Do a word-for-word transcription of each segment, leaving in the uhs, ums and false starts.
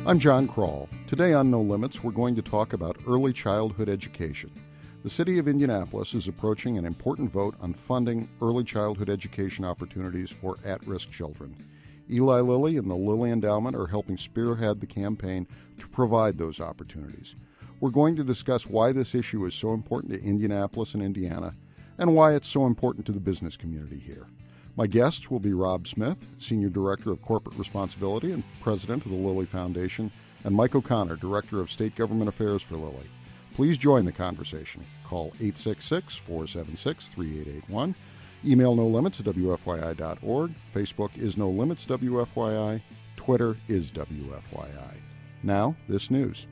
I'm John Kroll. Today on No Limits, we're going to talk about early childhood education. The city of Indianapolis is approaching an important vote on funding early childhood education opportunities for at-risk children. Eli Lilly and the Lilly Endowment are helping spearhead the campaign to provide those opportunities. We're going to discuss why this issue is so important to Indianapolis and Indiana, and why it's so important to the business community here. My guests will be Rob Smith, Senior Director of Corporate Responsibility and President of the Lilly Foundation, and Mike O'Connor, Director of State Government Affairs for Lilly. Please join the conversation. Call eight six six, four seven six, three eight eight one. Email no limits at W F Y I dot org. Facebook is No Limits W F Y I. Twitter is W F Y I. Now, this news.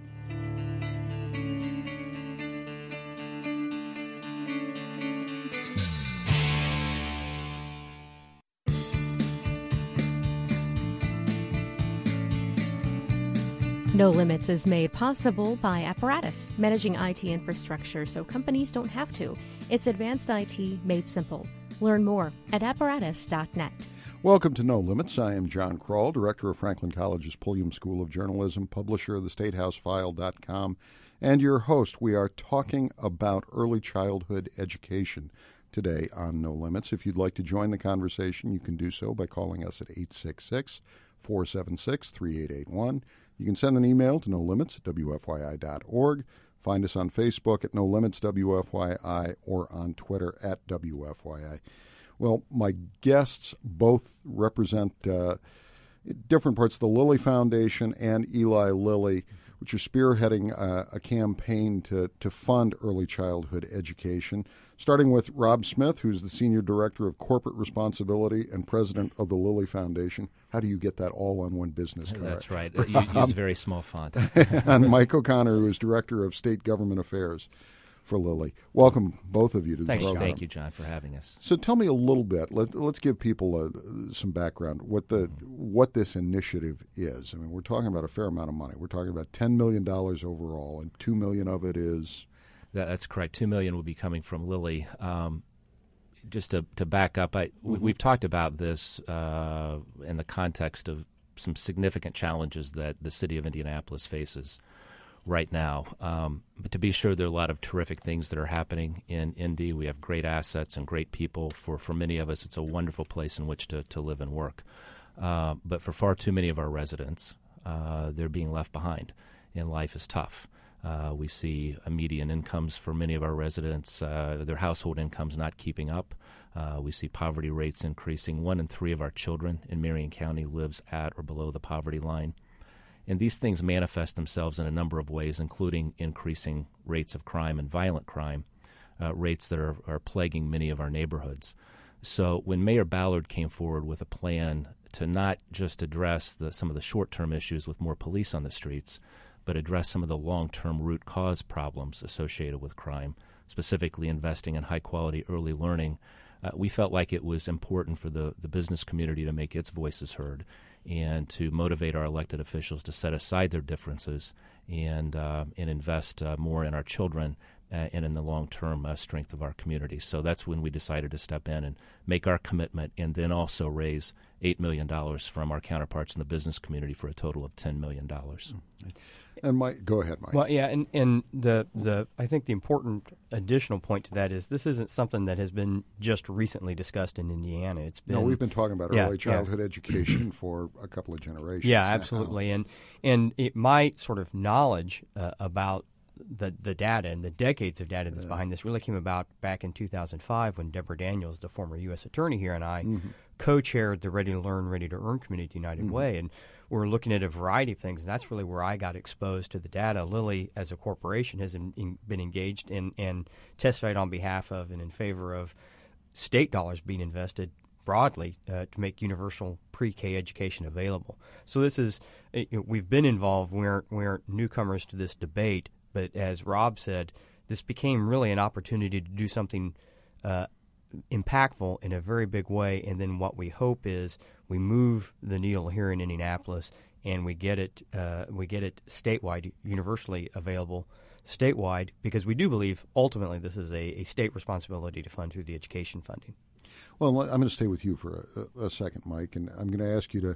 No Limits is made possible by Apparatus, managing I T infrastructure so companies don't have to. It's advanced I T made simple. Learn more at apparatus dot net. Welcome to No Limits. I am John Kroll, Director of Franklin College's Pulliam School of Journalism, publisher of the state house file dot com, and your host. We are talking about early childhood education today on No Limits. If you'd like to join the conversation, you can do so by calling us at eight six six, four seven six, three eight eight one. You can send an email to no limits at W F Y I dot org. Find us on Facebook at No Limits W F Y I or on Twitter at W F Y I. Well, my guests both represent uh, different parts of the Lilly Foundation and Eli Lilly, which are spearheading uh, a campaign to, to fund early childhood education. Starting with Rob Smith, who's the Senior Director of Corporate Responsibility and President of the Lilly Foundation. How do you get that all on one business card? That's right. You use very small font. And Mike O'Connor, who is Director of State Government Affairs for Lilly. Welcome, both of you, to Thanks, the program. Thank you, John, for having us. So tell me a little bit. Let, let's give people uh, some background, what the what this initiative is. I mean, we're talking about a fair amount of money. We're talking about ten million dollars overall, and two million dollars of it is... That, that's correct. Two million will be coming from Lilly. Um, just to, to back up, I, mm-hmm. we've talked about this uh, in the context of some significant challenges that the city of Indianapolis faces right now. Um, but to be sure, there are a lot of terrific things that are happening in Indy. We have great assets and great people. For, for many of us, it's a wonderful place in which to, to live and work. Uh, but for far too many of our residents, uh, they're being left behind, and life is tough. Uh, we see uh, median incomes for many of our residents, uh, their household incomes not keeping up. Uh, we see poverty rates increasing. One in three of our children in Marion County lives at or below the poverty line. And these things manifest themselves in a number of ways, including increasing rates of crime and violent crime, uh, rates that are, are plaguing many of our neighborhoods. So when Mayor Ballard came forward with a plan to not just address the, some of the short-term issues with more police on the streets, but address some of the long-term root cause problems associated with crime, specifically investing in high-quality early learning, uh, we felt like it was important for the, the business community to make its voices heard and to motivate our elected officials to set aside their differences and, uh, and invest uh, more in our children uh, and in the long-term uh, strength of our community. So that's when we decided to step in and make our commitment and then also raise eight million dollars from our counterparts in the business community for a total of ten million dollars. Mm-hmm. And Mike, go ahead, Mike. Well, yeah, and, and the the I think the important additional point to that is this isn't something that has been just recently discussed in Indiana. It's been no, we've been talking about yeah, early childhood yeah. education for a couple of generations. Yeah, now. absolutely, and and it, my sort of knowledge uh, about the the data and the decades of data that's yeah. behind this really came about back in two thousand five when Deborah Daniels, the former U S attorney here, and I mm-hmm. co-chaired the Ready to Learn, Ready to Earn Committee at the United mm-hmm. Way, and we're looking at a variety of things, and that's really where I got exposed to the data. Lilly, as a corporation, has in, in, been engaged in and testified on behalf of and in favor of state dollars being invested broadly uh, to make universal pre-K education available. So this is you know, we've been involved. We aren't, we aren't newcomers to this debate, but as Rob said, this became really an opportunity to do something uh, impactful in a very big way, and then what we hope is we move the needle here in Indianapolis and we get it uh, we get it statewide, universally available statewide, because we do believe ultimately this is a, a state responsibility to fund through the education funding. Well, I'm going to stay with you for a, a second, Mike, and I'm going to ask you to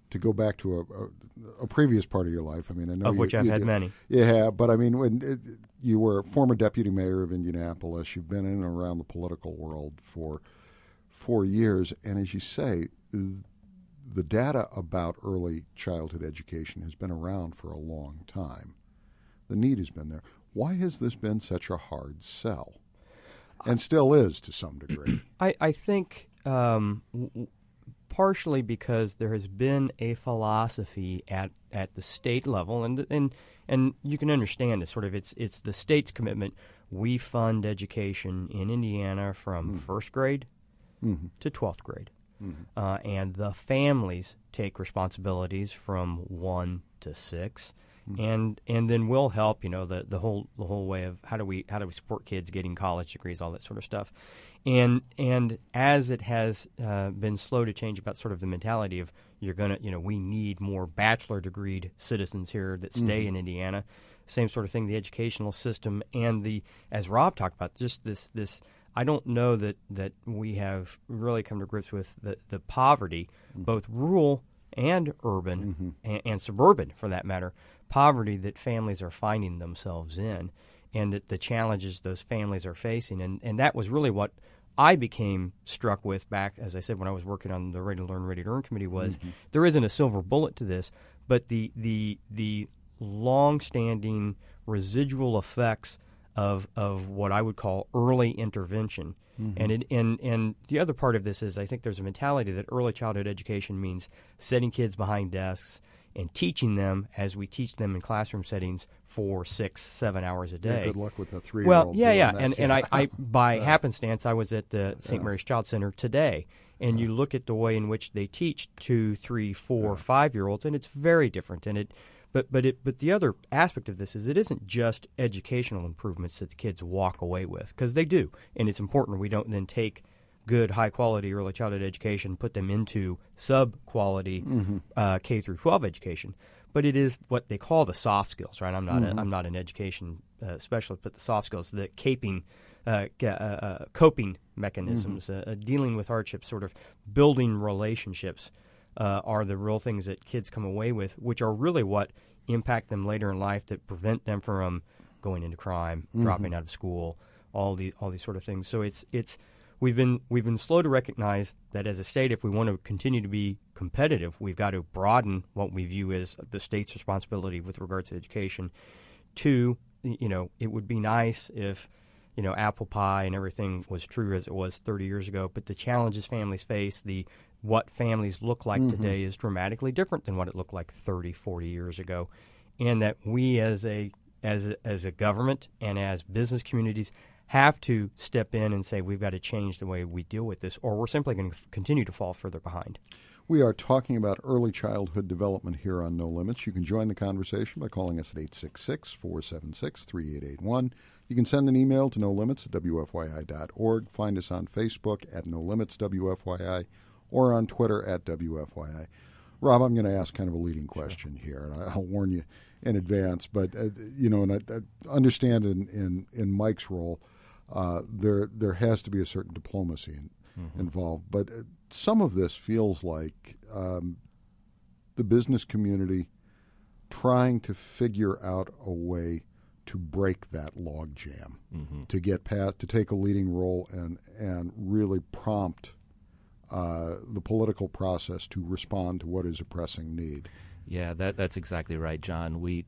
to go back to a, a, a previous part of your life. I mean, I know of you, which I've you had did, many. Yeah, but I mean, when it, you were a former deputy mayor of Indianapolis, you've been in and around the political world for four years, and as you say, the data about early childhood education has been around for a long time. The need has been there. Why has this been such a hard sell? And still is to some degree. I, I think um, w- partially because there has been a philosophy at, at the state level, and and and you can understand this sort of. It's it's the state's commitment. We fund education in Indiana from mm. first grade mm-hmm. to twelfth grade, mm-hmm. uh, and the families take responsibilities from one to six. And and then we'll help, you know, the, the whole the whole way of how do we how do we support kids getting college degrees, all that sort of stuff, and and as it has uh, been slow to change about sort of the mentality of you're gonna you know we need more bachelor degreed citizens here that stay mm-hmm. in Indiana, same sort of thing, the educational system and the as Rob talked about just this this I don't know that that we have really come to grips with the the poverty, mm-hmm. both rural and urban mm-hmm. and, and suburban for that matter. Poverty that families are finding themselves in and that the challenges those families are facing. And, and that was really what I became struck with back, as I said, when I was working on the Ready to Learn, Ready to Earn committee was mm-hmm. there isn't a silver bullet to this, but the the the long-standing residual effects of of what I would call early intervention. Mm-hmm. And, it, and, and the other part of this is I think there's a mentality that early childhood education means setting kids behind desks and teaching them as we teach them in classroom settings for six, seven hours a day. Yeah, good luck with a three-year-old. Well, yeah, yeah, that. and yeah. and I, I by yeah. happenstance, I was at the Saint Yeah. Mary's Child Center today, and yeah. you look at the way in which they teach two, three, four, yeah. five-year-olds, and it's very different. And it, but but it but the other aspect of this is it isn't just educational improvements that the kids walk away with, because they do, and it's important we don't then take good, high-quality early childhood education, put them into sub-quality mm-hmm. uh, K through twelve education. But it is what they call the soft skills, right? I'm not mm-hmm. a, I'm not an education uh, specialist, but the soft skills, the caping, uh, uh, uh, coping mechanisms, mm-hmm. uh, uh, dealing with hardships, sort of building relationships, uh, are the real things that kids come away with, which are really what impact them later in life, that prevent them from going into crime, mm-hmm. dropping out of school, all the all these sort of things. So it's it's. We've been we've been slow to recognize that as a state, if we want to continue to be competitive, we've got to broaden what we view as the state's responsibility with regards to education. Two, you know, it would be nice if, you know, apple pie and everything was true as it was thirty years ago, but the challenges families face, the what families look like mm-hmm. today is dramatically different than what it looked like thirty, forty years ago, and that we as a as a, as a government and as business communities have to step in and say we've got to change the way we deal with this, or we're simply going to f- continue to fall further behind. We are talking about early childhood development here on No Limits. You can join the conversation by calling us at eight six six, four seven six, three eight eight one. You can send an email to no limits at w f y i dot org. Find us on Facebook at No Limits W F Y I or on Twitter at W F Y I. Rob, I'm going to ask kind of a leading question sure. here, and I'll warn you in advance. But, uh, you know, and I, I understand in, in, in Mike's role, Uh, there there has to be a certain diplomacy in, mm-hmm. involved. But uh, some of this feels like um, the business community trying to figure out a way to break that logjam, mm-hmm. to get past, to take a leading role and, and really prompt uh, the political process to respond to what is a pressing need. Yeah, that that's exactly right, John. We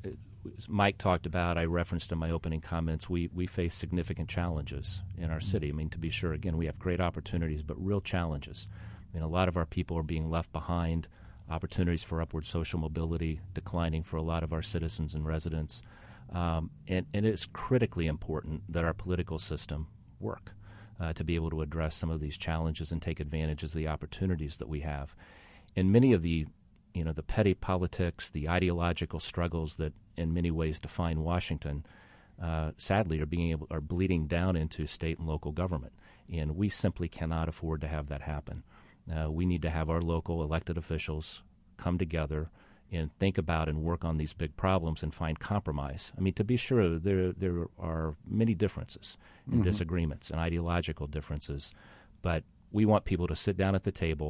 As Mike talked about, I referenced in my opening comments, we, we face significant challenges in our city. I mean, to be sure, again, we have great opportunities, but real challenges. I mean, a lot of our people are being left behind, opportunities for upward social mobility declining for a lot of our citizens and residents. Um, and, and it's critically important that our political system work uh, to be able to address some of these challenges and take advantage of the opportunities that we have. And many of the you know, the petty politics, the ideological struggles that in many ways define Washington, uh, sadly, are being able are bleeding down into state and local government, and we simply cannot afford to have that happen. Uh, we need to have our local elected officials come together and think about and work on these big problems and find compromise. I mean, to be sure, there there are many differences and mm-hmm. disagreements and ideological differences, but we want people to sit down at the table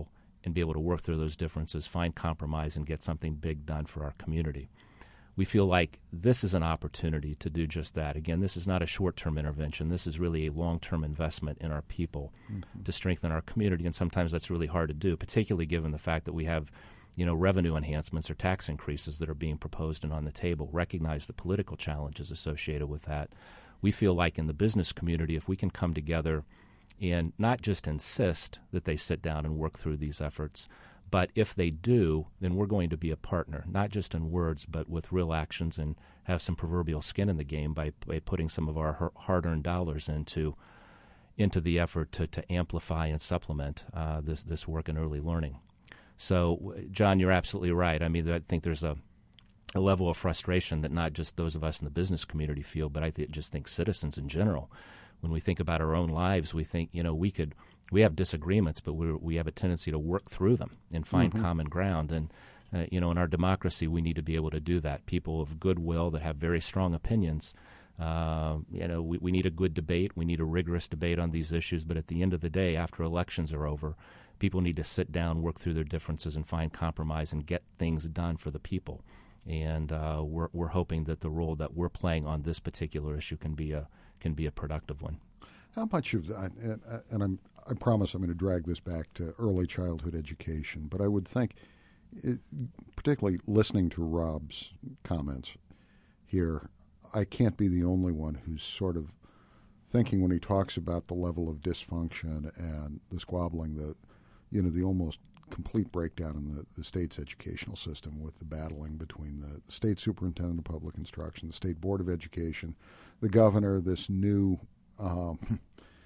and be able to work through those differences, find compromise, and get something big done for our community. We feel like this is an opportunity to do just that. Again, this is not a short-term intervention. This is really a long-term investment in our people mm-hmm. to strengthen our community, and sometimes that's really hard to do, particularly given the fact that we have, you know, revenue enhancements or tax increases that are being proposed and on the table. Recognize the political challenges associated with that. We feel like in the business community, if we can come together and not just insist that they sit down and work through these efforts, but if they do, then we're going to be a partner, not just in words, but with real actions, and have some proverbial skin in the game by, by putting some of our hard-earned dollars into into the effort to, to amplify and supplement uh, this this work in early learning. So, John, you're absolutely right. I mean, I think there's a, a level of frustration that not just those of us in the business community feel, but I th- just think citizens in general. When we think about our own lives, we think, you know, we could we have disagreements, but we we have a tendency to work through them and find mm-hmm. common ground. And uh, you know, in our democracy, we need to be able to do that. People of goodwill that have very strong opinions. Uh, you know, we, we need a good debate. We need a rigorous debate on these issues. But at the end of the day, after elections are over, people need to sit down, work through their differences, and find compromise and get things done for the people. And uh, we're we're hoping that the role that we're playing on this particular issue can be a can be a productive one. How much of that, and, and I'm, I promise I'm going to drag this back to early childhood education, but I would think, it, particularly listening to Rob's comments here, I can't be the only one who's sort of thinking when he talks about the level of dysfunction and the squabbling, the, you know, the almost complete breakdown in the, the state's educational system with the battling between the, the state superintendent of public instruction, the state board of education, the governor, this new um,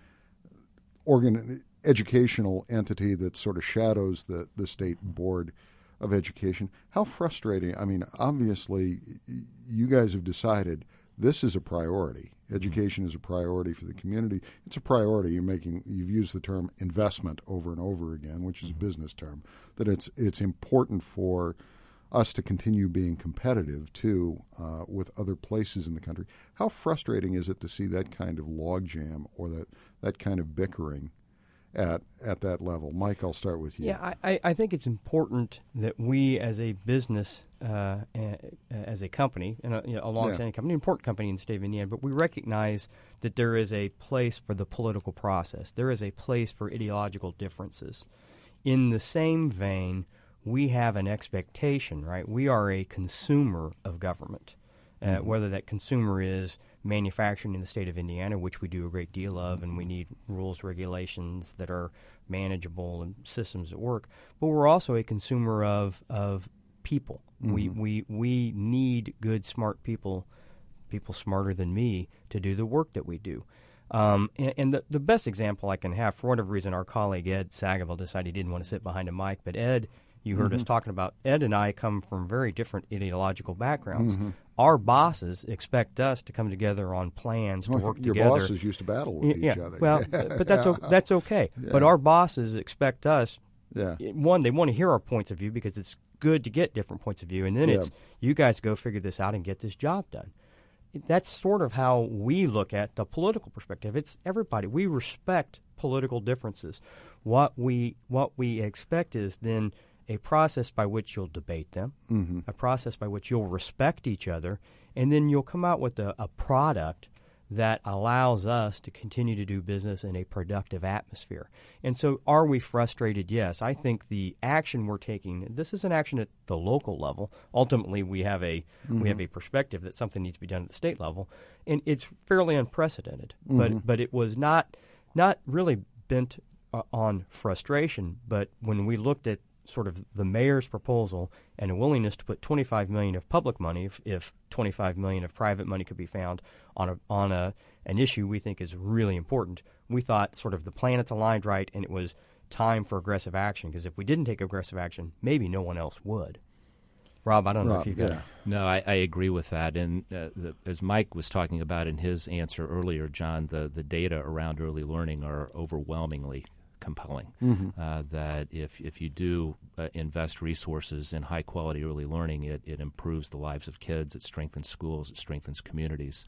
organ educational entity that sort of shadows the, the state board of education. How frustrating. I mean, obviously, you guys have decided this is a priority. Education is a priority for the community. It's a priority. You're making, you've used the term investment over and over again, which is a business term, that it's it's important for us to continue being competitive, too, uh, with other places in the country. How frustrating is it to see that kind of logjam or that, that kind of bickering at at that level? Mike, I'll start with you. Yeah, I, I think it's important that we as a business, uh, as a company, and a, you know, a long-standing yeah. company, an important company in the state of Indiana, but we recognize that there is a place for the political process. There is a place for ideological differences. In the same vein, we have an expectation, right? We are a consumer of government, uh, mm-hmm. whether that consumer is manufacturing in the state of Indiana, which we do a great deal of, and we need rules, regulations that are manageable and systems that work. But we're also a consumer of of people. Mm-hmm. We we we need good, smart people, people smarter than me, to do the work that we do. Um, and and the, the best example I can have, for whatever reason, our colleague Ed Sagaville decided he didn't want to sit behind a mic, but Ed, you heard mm-hmm. us talking about, Ed and I come from very different ideological backgrounds. Mm-hmm. Our bosses expect us to come together on plans to well, work your together. Your bosses used to battle with yeah, each other. Well, but that's o- that's okay. Yeah. But our bosses expect us, yeah. one, they want to hear our points of view because it's good to get different points of view, and then yeah. it's, you guys go figure this out and get this job done. That's sort of how we look at the political perspective. It's everybody. We respect political differences. What we what we expect is then a process by which you'll debate them, mm-hmm. a process by which you'll respect each other, and then you'll come out with a, a product that allows us to continue to do business in a productive atmosphere. And so are we frustrated? Yes. I think the action we're taking, this is an action at the local level. Ultimately, we have a mm-hmm. we have a perspective that something needs to be done at the state level, and it's fairly unprecedented. Mm-hmm. But but it was not not really bent uh, on frustration, but when we looked at sort of the mayor's proposal and a willingness to put twenty-five million dollars of public money, if, if twenty-five million dollars of private money could be found on a on a an issue we think is really important, we thought sort of the planets aligned right, and it was time for aggressive action, because if we didn't take aggressive action, maybe no one else would. Rob, I don't know Rob, if you yeah. got No, I, I agree with that. And uh, the, as Mike was talking about in his answer earlier, John, the, the data around early learning are overwhelmingly compelling. Mm-hmm. Uh, that if if you do uh, invest resources in high quality early learning, it, it improves the lives of kids, it strengthens schools, it strengthens communities.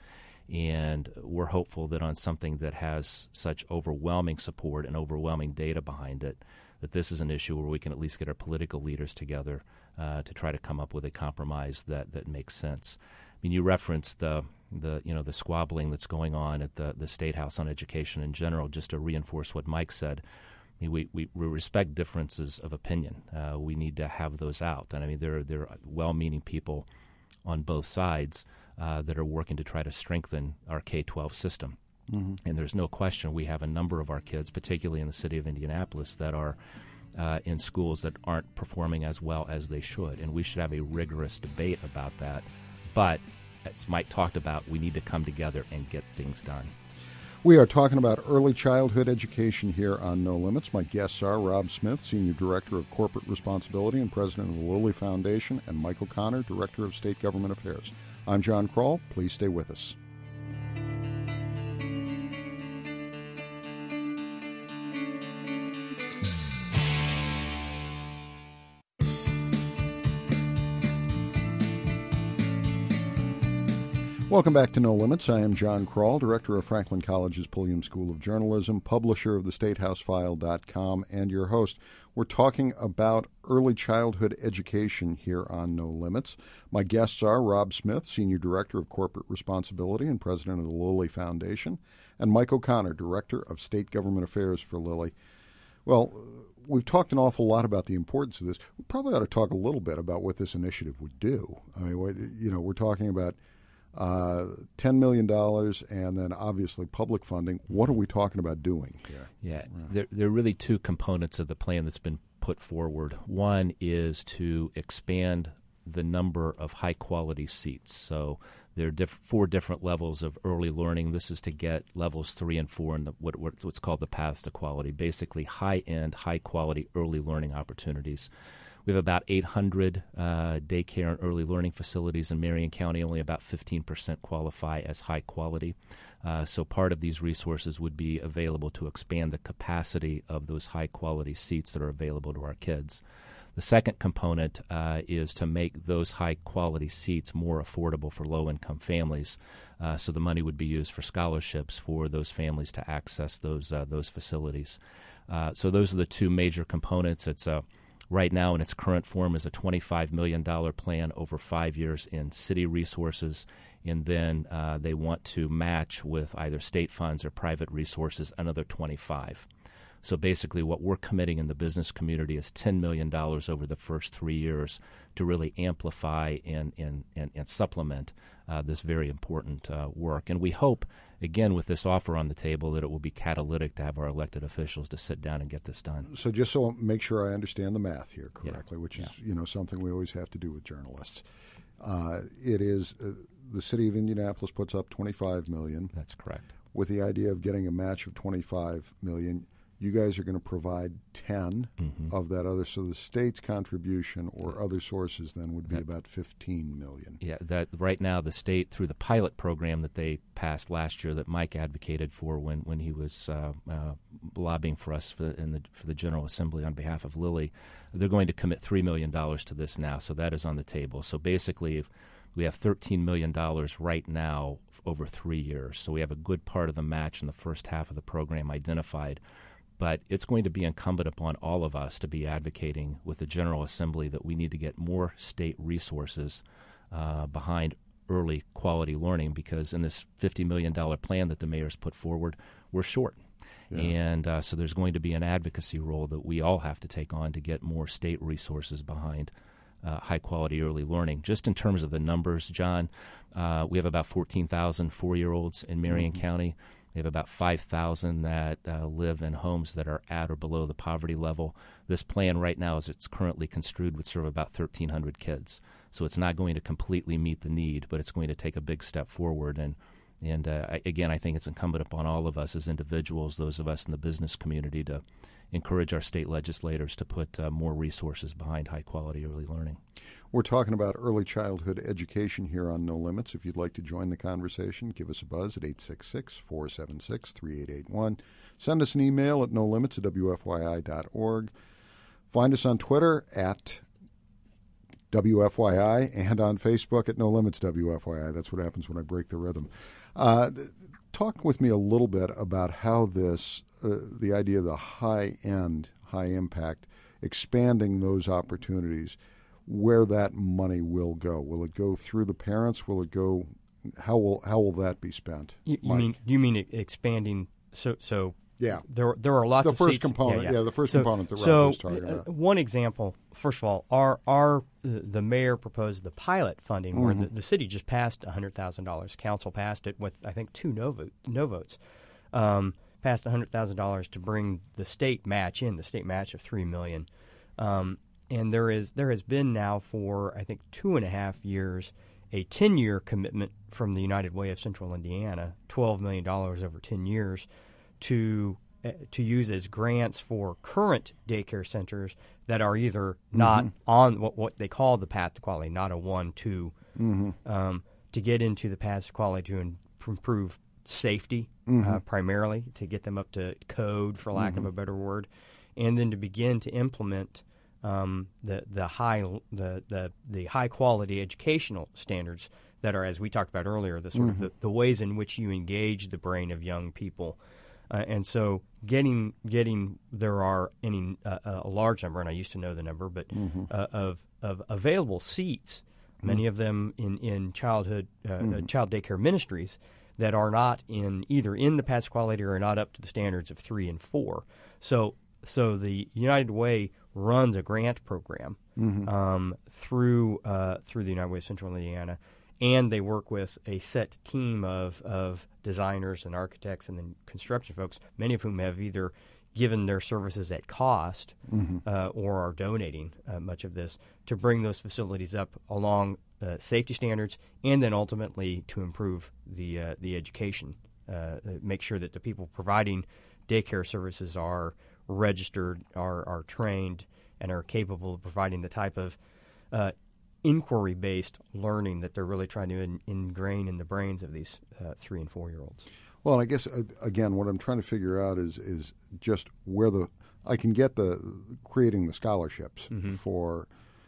And we're hopeful that on something that has such overwhelming support and overwhelming data behind it, that this is an issue where we can at least get our political leaders together uh, to try to come up with a compromise that, that makes sense. I mean, you referenced the the you know the squabbling that's going on at the, the State House on education in general. Just to reinforce what Mike said, I mean, we, we we respect differences of opinion. Uh, we need to have those out, and I mean there there are well-meaning people on both sides uh, that are working to try to strengthen our K twelve system. Mm-hmm. And there's no question we have a number of our kids, particularly in the city of Indianapolis, that are uh, in schools that aren't performing as well as they should, and we should have a rigorous debate about that. But as Mike talked about, we need to come together and get things done. We are talking about early childhood education here on No Limits. My guests are Rob Smith, Senior Director of Corporate Responsibility and President of the Lilly Foundation, and Mike O'Connor, Director of State Government Affairs. I'm John Kroll. Please stay with us. Welcome back to No Limits. I am John Kroll, Director of Franklin College's Pulliam School of Journalism, publisher of the state house file dot com, and your host. We're talking about early childhood education here on No Limits. My guests are Rob Smith, Senior Director of Corporate Responsibility and President of the Lilly Foundation, and Mike O'Connor, Director of State Government Affairs for Lilly. Well, we've talked an awful lot about the importance of this. We probably ought to talk a little bit about what this initiative would do. I mean, what, you know, we're talking about Uh, ten million dollars and then obviously public funding. What are we talking about doing here? Yeah, yeah. There, there are really two components of the plan that's been put forward. One is to expand the number of high-quality seats. So there are diff- four different levels of early learning. This is to get levels three and four in the, what, what's called the paths to quality, basically high-end, high-quality early learning opportunities. We have about eight hundred uh, daycare and early learning facilities in Marion County. Only about fifteen percent qualify as high quality. Uh, so part of these resources would be available to expand the capacity of those high quality seats that are available to our kids. The second component uh, is to make those high quality seats more affordable for low income families. Uh, so the money would be used for scholarships for those families to access those uh, those facilities. Uh, so those are the two major components. It's a Right now, in its current form, is a twenty-five million dollars plan over five years in city resources, and then uh, they want to match with either state funds or private resources another twenty-five. So basically what we're committing in the business community is ten million dollars over the first three years to really amplify and, and, and, and supplement uh, this very important uh, work. And we hope, again, with this offer on the table, that it will be catalytic to have our elected officials to sit down and get this done. So just so I make sure I understand the math here correctly, yeah. which is yeah. you know something we always have to do with journalists. Uh, it is uh, the city of Indianapolis puts up twenty-five million dollars. That's correct. With the idea of getting a match of twenty-five million dollars. You guys are going to provide ten mm-hmm. of that other. So the state's contribution or other sources then would be that, about fifteen million dollars. Yeah, that right now the state, through the pilot program that they passed last year that Mike advocated for when, when he was uh, uh, lobbying for us for, in the, for the General Assembly on behalf of Lilly, they're going to commit three million dollars to this now. So that is on the table. So basically, if we have thirteen million dollars right now over three years. So we have a good part of the match in the first half of the program identified. But it's going to be incumbent upon all of us to be advocating with the General Assembly that we need to get more state resources uh, behind early quality learning, because in this fifty million dollars plan that the mayor's put forward, we're short. Yeah. And uh, so there's going to be an advocacy role that we all have to take on to get more state resources behind uh, high-quality early learning. Just in terms of the numbers, John, uh, we have about fourteen thousand four-year-olds in Marion mm-hmm. County. We have about five thousand that uh, live in homes that are at or below the poverty level. This plan right now, as it's currently construed, would serve about thirteen hundred kids. So it's not going to completely meet the need, but it's going to take a big step forward. And, and uh, I, again, I think it's incumbent upon all of us as individuals, those of us in the business community, to encourage our state legislators to put uh, more resources behind high-quality early learning. We're talking about early childhood education here on No Limits. If you'd like to join the conversation, give us a buzz at eight six six, four seven six, three eight eight one. Send us an email at no limits at w f y i dot org. Find us on Twitter at W F Y I and on Facebook at No Limits W F Y I. That's what happens when I break the rhythm. Uh, talk with me a little bit about how this, uh, the idea of the high-end, high impact, expanding those opportunities, where that money will go. Will it go through the parents? Will it go? How will how will that be spent? You, you mean you mean expanding? So so yeah, there there are lots the of first seats. component. Yeah, Yeah. yeah. the first so, component that Rob so, was talking uh, about. One example. First of all, our our the mayor proposed the pilot funding, Mm-hmm. where the, the city just passed one hundred thousand dollars. Council passed it with I think two no vote, no votes. Um, passed one hundred thousand dollars to bring the state match in, the state match of three million dollars. Um, and there is there has been now for, I think, two and a half years, a ten-year commitment from the United Way of Central Indiana, twelve million dollars over ten years, to uh, to use as grants for current daycare centers that are either not Mm-hmm. on what, what they call the path to quality, not a one, two, Mm-hmm. um, to get into the path to quality to in, improve safety, Mm-hmm. uh, primarily, to get them up to code, for lack Mm-hmm. of a better word, and then to begin to implement um, the the high the, the the high quality educational standards that are, as we talked about earlier, the sort Mm-hmm. of the, the ways in which you engage the brain of young people. Uh, and so, getting getting there are any uh, a large number, and I used to know the number, but Mm-hmm. uh, of of available seats, many of them in in childhood uh, Mm-hmm. uh, child daycare ministries that are not in either in the path to quality or not up to the standards of three and four. So so the United Way runs a grant program Mm-hmm. um, through uh, through the United Way of Central Indiana. And they work with a set team of, of designers and architects and then construction folks, many of whom have either given their services at cost Mm-hmm. uh, or are donating uh, much of this to bring those facilities up along uh, safety standards, and then ultimately to improve the uh, the education, uh, make sure that the people providing daycare services are registered, are are trained, and are capable of providing the type of uh, inquiry-based learning that they're really trying to in, ingrain in the brains of these uh, three and four-year-olds. Well, I guess uh, again, what I'm trying to figure out is is just where the I can get the creating the scholarships Mm-hmm. for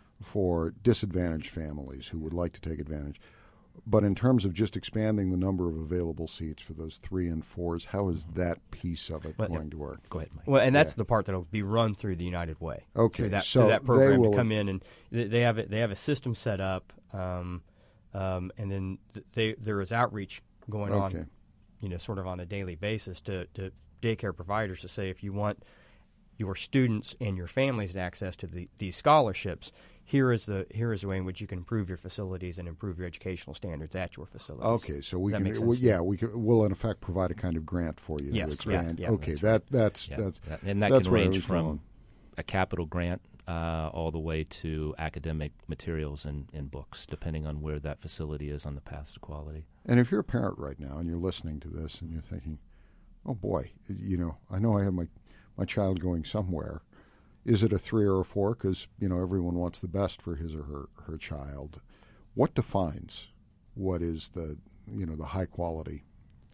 for disadvantaged families who would like to take advantage. But in terms of just expanding the number of available seats for those three and fours, how is that piece of it Well, going to work? Go ahead, Mike. Well, and that's Yeah. the part that'll be run through the United Way. Okay, through that, so through that they program will- to come in, and they they have a, they have a system set up, um, um, and then th- they there is outreach going Okay. on, you know, sort of on a daily basis to, to daycare providers to say, if you want your students and your families to access to the, these scholarships, here is the here is the way in which you can improve your facilities and improve your educational standards at your facilities. Okay, so we Does that can, make sense well, to you? yeah, we can, will in effect provide a kind of grant for you Yes, to expand. yeah, yeah, okay, that's that that's Yeah. that's That- and that that's can where I range was from going. a capital grant uh, all the way to academic materials and, and books, depending on where that facility is on the path to quality. And if you're a parent right now and you're listening to this and you're thinking, "Oh boy, you know, I know I have my my child going somewhere. Is it a three or a four? Because you know everyone wants the best for his or her her child. What defines what is the you know the high quality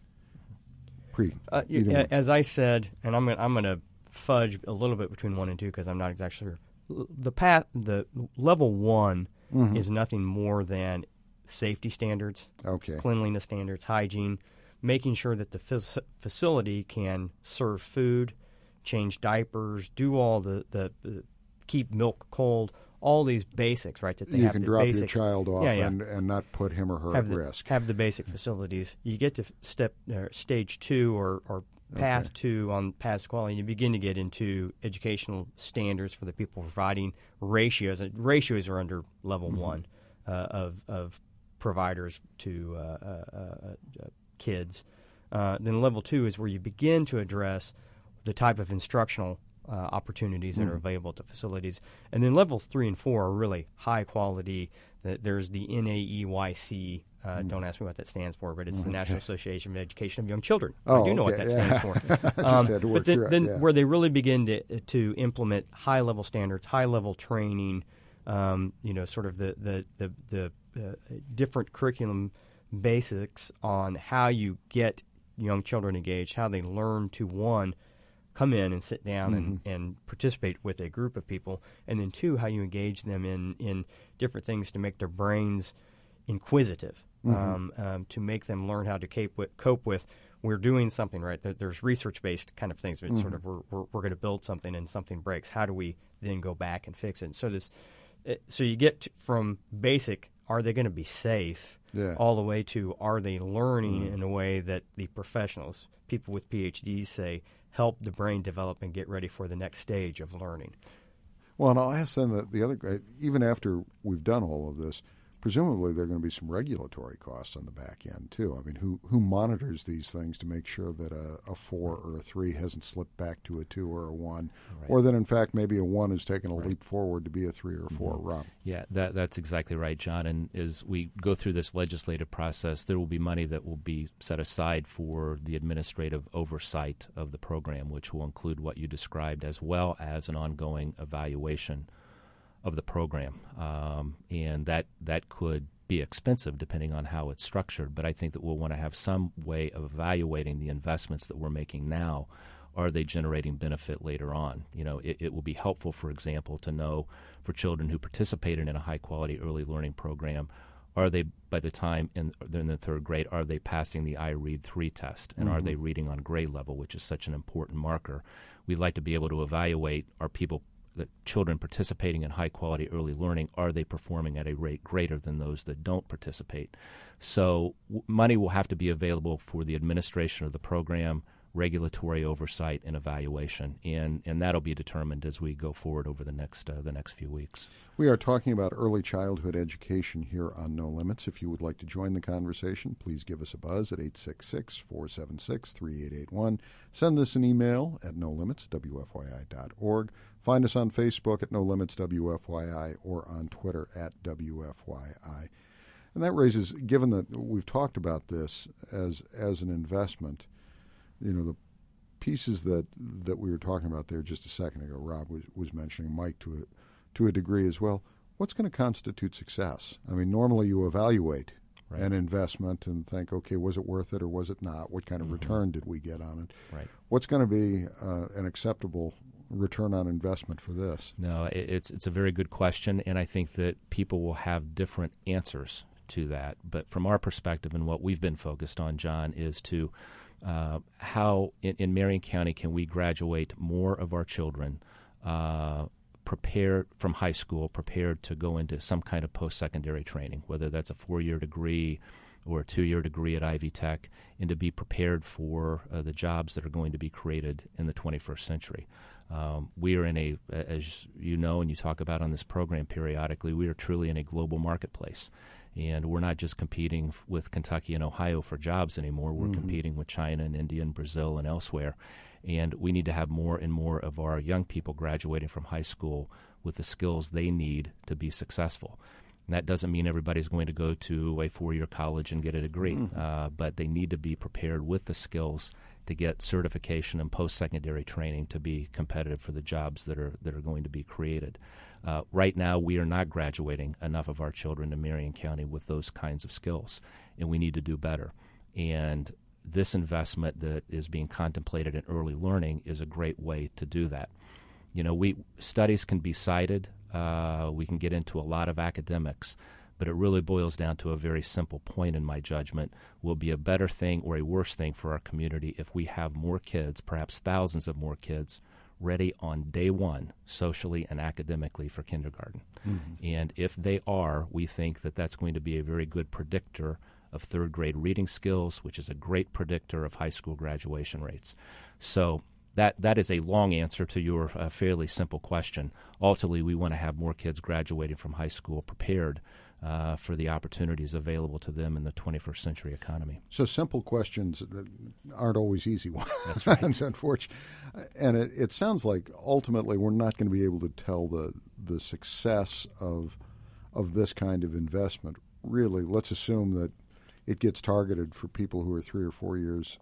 pre? Uh, y- either a- one. as I said, and I'm gonna, I'm going to fudge a little bit between one and two because I'm not exactly sure. L- The path, the level one Mhm. is nothing more than safety standards, Okay. cleanliness standards, hygiene, making sure that the fac- facility can serve food, change diapers, do all the the uh, keep milk cold, all these basics, right? That they You have can the drop basic, your child off Yeah, yeah. And, and not put him or her have at the, risk. have the basic facilities. You get to f- step uh, stage two or, or path Okay. two on path to quality, and you begin to get into educational standards for the people providing ratios. And ratios are under level Mm-hmm. one uh, of of providers to uh, uh, uh, uh, kids. Uh, then level two is where you begin to address the type of instructional uh, opportunities that are available at the facilities. And then levels three and four are really high quality. That there's the N A E Y C. Uh, Don't ask me what that stands for, but it's the National Association of Education of Young Children. Oh, I do know okay. what that stands for. I just Um, had to work but then, through it, then yeah. where they really begin to to implement high level standards, high level training, um, you know, sort of the the the, the uh, different curriculum basics on how you get young children engaged, how they learn to one come in and sit down and, and participate with a group of people, and then two, how you engage them in, in different things to make their brains inquisitive, um, um, to make them learn how to cope with, cope with we're doing something right. There, there's research-based kind of things. It's Mm-hmm. sort of we're, we're, we're going to build something and something breaks. How do we then go back and fix it? And so this, it, so you get to, from basic, are they going to be safe, Yeah. all the way to are they learning Mm-hmm. in a way that the professionals, people with P H Ds say, help the brain develop and get ready for the next stage of learning. Well, and I'll ask them the, the other guy, even after we've done all of this, presumably there are going to be some regulatory costs on the back end, too. I mean, who who monitors these things to make sure that a, a four or a three hasn't slipped back to a two or a one, Right. or that, in fact, maybe a one has taken a Right. leap forward to be a three or a four, Mm-hmm. Rob? Yeah, that, that's exactly right, John. And as we go through this legislative process, there will be money that will be set aside for the administrative oversight of the program, which will include what you described, as well as an ongoing evaluation of the program. Um, and that, that could be expensive depending on how it's structured. But I think that we'll want to have some way of evaluating the investments that we're making now. Are they generating benefit later on? You know, it, it will be helpful, for example, to know for children who participated in a high-quality early learning program, are they, by the time in, they're in the third grade, are they passing the iRead three test? And Mm-hmm. are they reading on grade level, which is such an important marker? We'd like to be able to evaluate, are people, the children participating in high-quality early learning, are they performing at a rate greater than those that don't participate? So w- money will have to be available for the administration of the program, regulatory oversight, and evaluation, and and that'll be determined as we go forward over the next uh, the next few weeks. We are talking about early childhood education here on No Limits. If you would like to join the conversation, please give us a buzz at eight six six, four seven six, three eight eight one. Send us an email at no limits w f y i dot org. Find us on Facebook at No Limits W F Y I or on Twitter at W F Y I. And that raises, given that we've talked about this as as an investment, you know, the pieces that, that we were talking about there just a second ago, Rob was, was mentioning, Mike to a, to a degree as well. What's going to constitute success? I mean, normally you evaluate Right. an investment and think, okay, was it worth it or was it not? What kind of Mm-hmm. return did we get on it? Right. What's going to be uh, an acceptable return on investment for this? No, it, it's it's a very good question, and I think that people will have different answers to that. But from our perspective and what we've been focused on, John, is to uh, how in, in Marion County can we graduate more of our children uh, prepared from high school, prepared to go into some kind of post-secondary training, whether that's a four-year degree or a two-year degree at Ivy Tech, and to be prepared for uh, the jobs that are going to be created in the twenty-first century. Um, we are in a, as you know and you talk about on this program periodically, we are truly in a global marketplace. And we're not just competing f- with Kentucky and Ohio for jobs anymore. We're Mm-hmm. competing with China and India and Brazil and elsewhere. And we need to have more and more of our young people graduating from high school with the skills they need to be successful. And that doesn't mean everybody's going to go to a four-year college and get a degree, Mm-hmm. uh, but they need to be prepared with the skills to get certification and post-secondary training to be competitive for the jobs that are that are going to be created. Uh, right now, we are not graduating enough of our children in Marion County with those kinds of skills, and we need to do better. And this investment that is being contemplated in early learning is a great way to do that. You know, we studies can be cited. Uh, we can get into a lot of academics, but it really boils down to a very simple point in my judgment. Will be a better thing or a worse thing for our community if we have more kids, perhaps thousands of more kids, ready on day one, socially and academically, for kindergarten. Mm-hmm. And if they are, we think that that's going to be a very good predictor of third grade reading skills, which is a great predictor of high school graduation rates. So that that is a long answer to your uh, fairly simple question. Ultimately, we want to have more kids graduating from high school prepared uh, for the opportunities available to them in the twenty-first century economy. So simple questions that aren't always easy ones. That's right. It's unfortunate. And it, it sounds like ultimately we're not going to be able to tell the the success of of this kind of investment. Really, let's assume that it gets targeted for people who are three or four years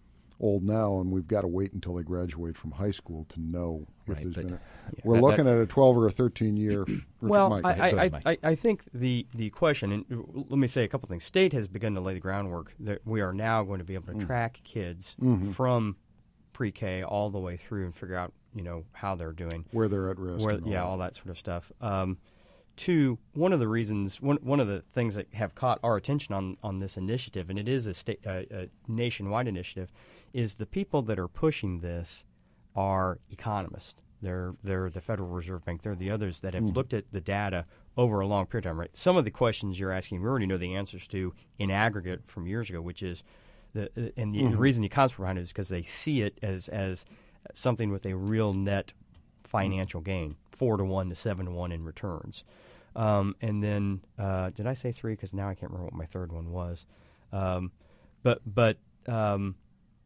old now, and we've got to wait until they graduate from high school to know if Right, there's but- been a... Yeah. We're That- looking that- at a twelve or a thirteen year... Well, Mike, I, Go I, ahead, Mike. I, I think the, the question, and let me say a couple things. State has begun to lay the groundwork that we are now going to be able to Mm. track kids Mm-hmm. from pre-K all the way through and figure out, you know, how they're doing. where they're at risk. Where, and all yeah, that. all that sort of stuff. Um, two, one of the reasons, one one of the things that have caught our attention on, on this initiative, and it is a, state, uh, a nationwide initiative, is the people that are pushing this are economists. They're they're the Federal Reserve Bank. They're the others that have mm. looked at the data over a long period of time. Right. Some of the questions you're asking, we already know the answers to in aggregate from years ago, which is the and the, mm-hmm. the reason the economists behind it is because they see it as as something with a real net financial gain, four to one to seven to one in returns. Um, and then, uh, did I say three? Because now I can't remember what my third one was. Um, but, but um,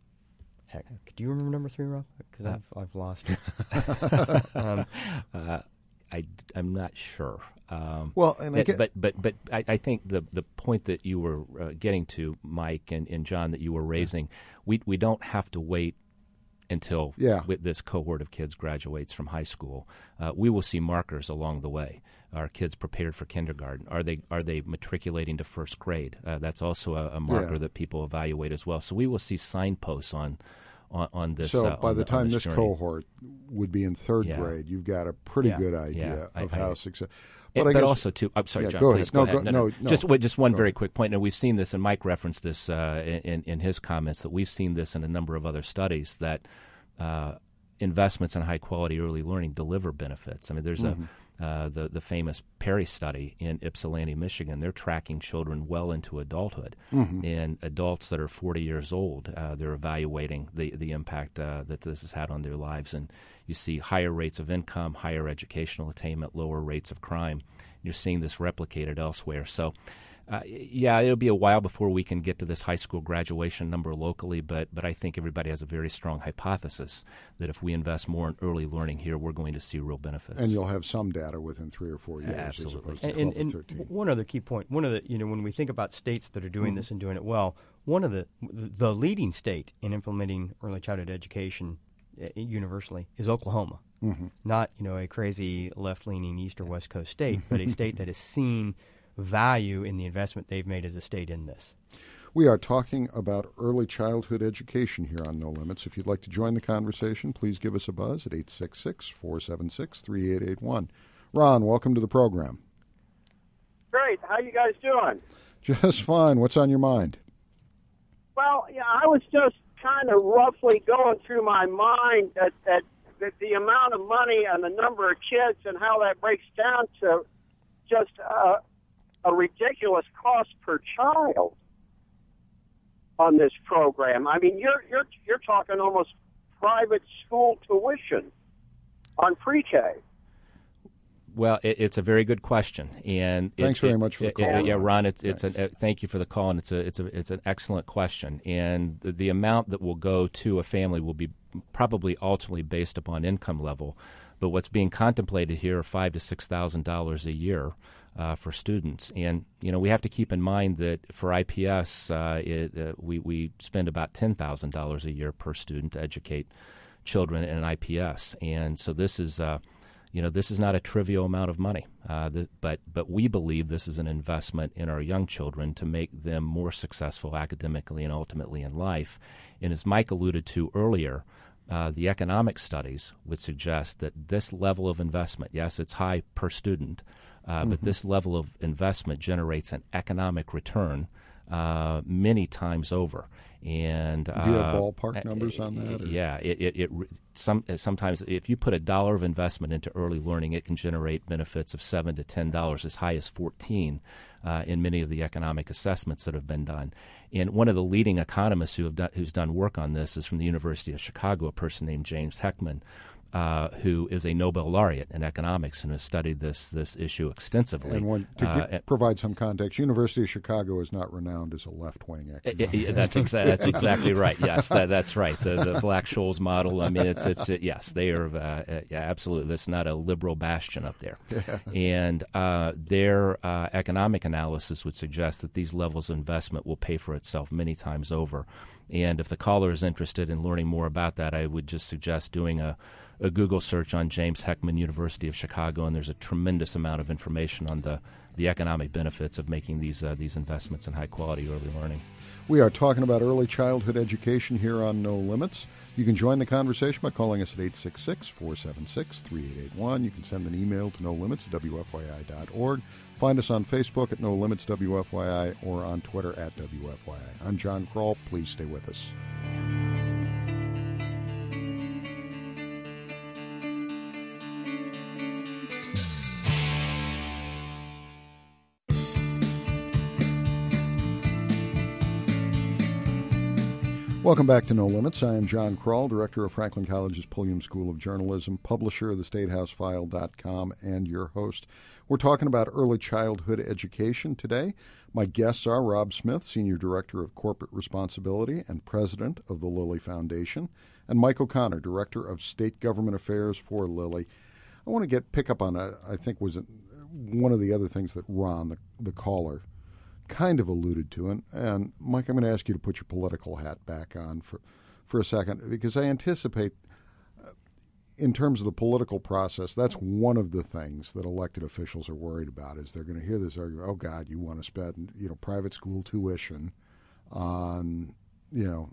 heck, do you remember number three, Rob? Because uh, I've I've lost it. um, uh, I I'm not sure. Um, well, and I it, get, but but but I, I think the the point that you were uh, getting to, Mike and, and John, that you were raising, we we don't have to wait until yeah. with this cohort of kids graduates from high school. Uh, we will see markers along the way. Are kids prepared for kindergarten? Are they are they matriculating to first grade? Uh, that's also a, a marker yeah. that people evaluate as well. So we will see signposts on on, on this. So uh, by the the, time this, this cohort would be in third yeah. grade, you've got a pretty yeah. good idea yeah. of I, how I, success. But, but, but guess, also, too, I'm sorry, yeah, John, go please ahead. go No, ahead. go, No, no, no, no. Just, wait, just one go very ahead. quick point, and we've seen this, and Mike referenced this uh, in, in his comments, that we've seen this in a number of other studies, that uh, investments in high-quality early learning deliver benefits. I mean, there's mm-hmm. a uh, the, the famous Perry study in Ypsilanti, Michigan. They're tracking children well into adulthood. Mm-hmm. And adults that are forty years old, uh, they're evaluating the, the impact uh, that this has had on their lives. And you see higher rates of income, higher educational attainment, lower rates of crime. You're seeing this replicated elsewhere. So, uh, yeah, it'll be a while before we can get to this high school graduation number locally, but but I think everybody has a very strong hypothesis that if we invest more in early learning here, we're going to see real benefits. And you'll have some data within three or four years. Absolutely. As opposed to and, twelve and, or thirteen. And one other key point, one of the, you know, when we think about states that are doing mm-hmm. this and doing it well, one of the, the leading state in implementing early childhood education uh, universally is Oklahoma. Mm-hmm. Not, you know, a crazy left-leaning East or West Coast state, but a state that has seen value in the investment they've made as a state in this. We are talking about early childhood education here on No Limits. If you'd like to join the conversation, please give us a buzz at eight six six, four seven six, three eight eight one. Ron, welcome to the program. Great. How you guys doing? Just fine. What's on your mind? Well, yeah, I was just kind of roughly going through my mind that, that, that the amount of money and the number of kids and how that breaks down to just uh, a ridiculous cost per child on this program. I mean, you're you're you're talking almost private school tuition on pre-K. Well, it, it's a very good question, and thanks it, very it, much for the it, call. Yeah, Ron, it's thanks. it's a, uh, thank you for the call, and it's a it's a it's an excellent question, and the, the amount that will go to a family will be probably ultimately based upon income level, but what's being contemplated here are five to six thousand dollars a year uh, for students, and you know we have to keep in mind that for I P S, uh, it, uh, we we spend about ten thousand dollars a year per student to educate children in I P S, and so this is. Uh, You know, this is not a trivial amount of money, uh, the, but but we believe this is an investment in our young children to make them more successful academically and ultimately in life. And as Mike alluded to earlier, uh, the economic studies would suggest that this level of investment, yes, it's high per student, uh, mm-hmm. but this level of investment generates an economic return uh, many times over. And do you have uh, ballpark numbers on that? Or? Yeah, it, it, it some sometimes if you put a dollar of investment into early learning, it can generate benefits of seven to ten dollars, as high as fourteen, uh, in many of the economic assessments that have been done. And one of the leading economists who have done, who's done work on this is from the University of Chicago, a person named James Heckman, uh, who is a Nobel laureate in economics and has studied this this issue extensively. And one, to uh, get, provide some context, University of Chicago is not renowned as a left-wing economic. It, it, that's, exa- that's exactly right. Yes, that, that's right. The the Black-Scholes model. I mean, it's it's it, yes, they are. Uh, uh, yeah, absolutely. That's not a liberal bastion up there. Yeah. And uh, their uh, economic analysis would suggest that these levels of investment will pay for itself many times over. And if the caller is interested in learning more about that, I would just suggest doing a a Google search on James Heckman, University of Chicago, and there's a tremendous amount of information on the, the economic benefits of making these uh, these investments in high-quality early learning. We are talking about early childhood education here on No Limits. You can join the conversation by calling us at eight six six, four seven six, three eight eight one. You can send an email to no limits at W F Y I dot org. Find us on Facebook at No Limits W F Y I or on Twitter at W F Y I. I'm John Kroll. Please stay with us. Welcome back to No Limits. I am John Kroll, director of Franklin College's Pulliam School of Journalism, publisher of the state house file dot com, and your host. We're talking about early childhood education today. My guests are Rob Smith, Senior Director of Corporate Responsibility and President of the Lilly Foundation, and Mike O'Connor, Director of State Government Affairs for Lilly. I want to get pick up on, a, I think, was one of the other things that Ron, the, the caller, kind of alluded to. And, and Mike, I'm going to ask you to put your political hat back on for, for a second, because I anticipate uh, in terms of the political process, that's one of the things that elected officials are worried about, is they're going to hear this argument, oh, God, you want to spend, you know, private school tuition on, you know,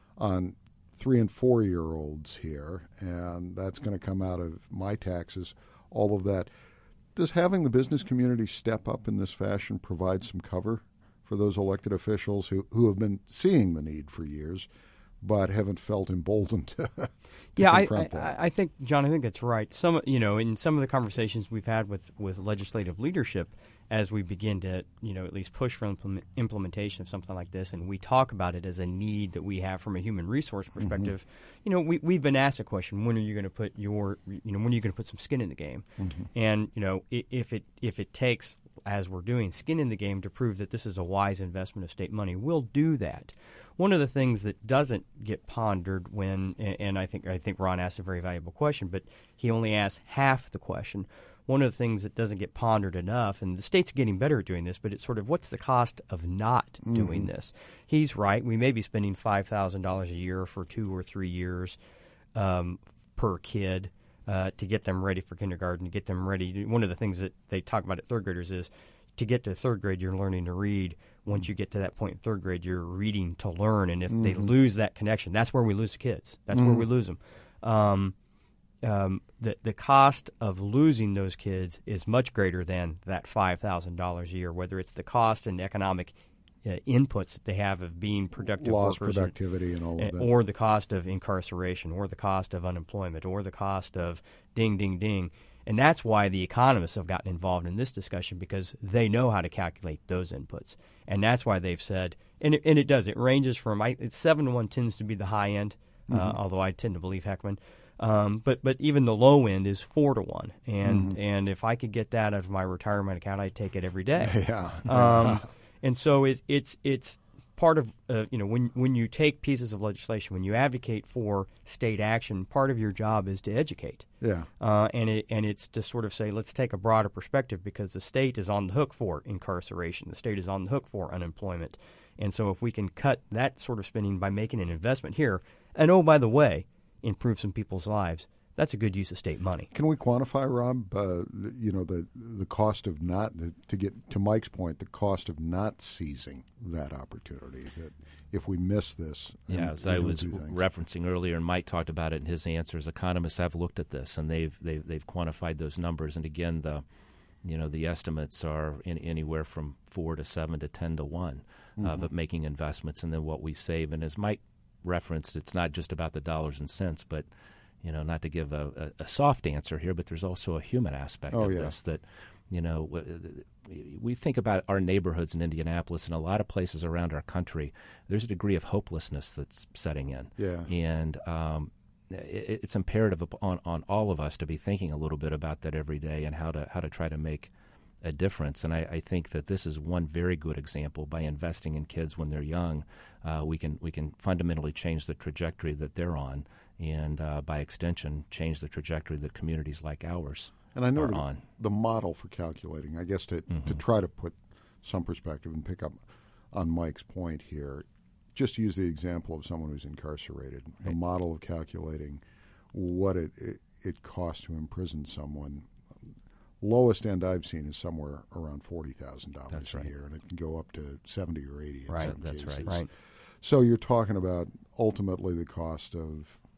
on three- and four-year-olds here, and that's going to come out of my taxes, all of that. Does having the business community step up in this fashion provide some cover for those elected officials who, who have been seeing the need for years but haven't felt emboldened to, to yeah, confront I, that? I, I think, John, I think that's right. Some, you know, in some of the conversations we've had with, with legislative leadership, as we begin to, you know, at least push for implement, implementation of something like this, and we talk about it as a need that we have from a human resource perspective, mm-hmm. you know, we, we've been asked a question, when are you going to put your, you know, when are you going to put some skin in the game? Mm-hmm. And, you know, if it if it takes, as we're doing, skin in the game to prove that this is a wise investment of state money, we'll do that. One of the things that doesn't get pondered when, and I think I think Ron asked a very valuable question, but he only asked half the question. One of the things that doesn't get pondered enough, and the state's getting better at doing this, but it's sort of, what's the cost of not mm-hmm. doing this? He's right. We may be spending five thousand dollars a year for two or three years um, per kid uh, to get them ready for kindergarten, to get them ready. One of the things that they talk about at third graders is to get to third grade, you're learning to read. Once you get to that point in third grade, you're reading to learn. And if mm-hmm. they lose that connection, that's where we lose the kids. That's mm-hmm. where we lose them. Um, Um, the the cost of losing those kids is much greater than that five thousand dollars a year, whether it's the cost and economic uh, inputs that they have of being productive lost workers, productivity and all of that, or the cost of incarceration, or the cost of unemployment, or the cost of ding, ding, ding. And that's why the economists have gotten involved in this discussion, because they know how to calculate those inputs. And that's why they've said, and it, and it does, it ranges from, I, it's seven to one tends to be the high end, mm-hmm. uh, although I tend to believe Heckman. Um, but but even the low end is four to one, and mm-hmm. and if I could get that out of my retirement account, I'd take it every day. Yeah. Um, and so it, it's it's part of uh, you know when when you take pieces of legislation, when you advocate for state action, part of your job is to educate. Yeah. Uh, and it and it's to sort of say, let's take a broader perspective, because the state is on the hook for incarceration, the state is on the hook for unemployment, and so if we can cut that sort of spending by making an investment here, and oh, by the way, improve some people's lives, that's a good use of state money. Can we quantify, Rob, uh, you know, the the cost of not, to get to Mike's point, the cost of not seizing that opportunity, that if we miss this. Yeah, as I was referencing earlier, and Mike talked about it in his answers, economists have looked at this, and they've they've, they've quantified those numbers. And again, the you know the estimates are in anywhere from four to seven to ten to one mm-hmm. of uh, making investments, and then what we save. And as Mike referenced, it's not just about the dollars and cents, but you know, not to give a, a, a soft answer here, but there's also a human aspect oh, of yeah. this that, you know, we think about our neighborhoods in Indianapolis and a lot of places around our country. There's a degree of hopelessness that's setting in. Yeah. And um, it, it's imperative on, on all of us to be thinking a little bit about that every day and how to how to try to make a difference. And I, I think that this is one very good example. By investing in kids when they're young, uh, we can we can fundamentally change the trajectory that they're on, and uh, by extension, change the trajectory that communities like ours and I know are the, on. The model for calculating, I guess, to mm-hmm. to try to put some perspective and pick up on Mike's point here, just use the example of someone who's incarcerated. Right. The model of calculating what it, it it costs to imprison someone. Lowest end I've seen is somewhere around forty thousand dollars a right. year, and it can go up to seventy or eighty. In right, some that's cases. right. Right. So you're talking about ultimately the cost of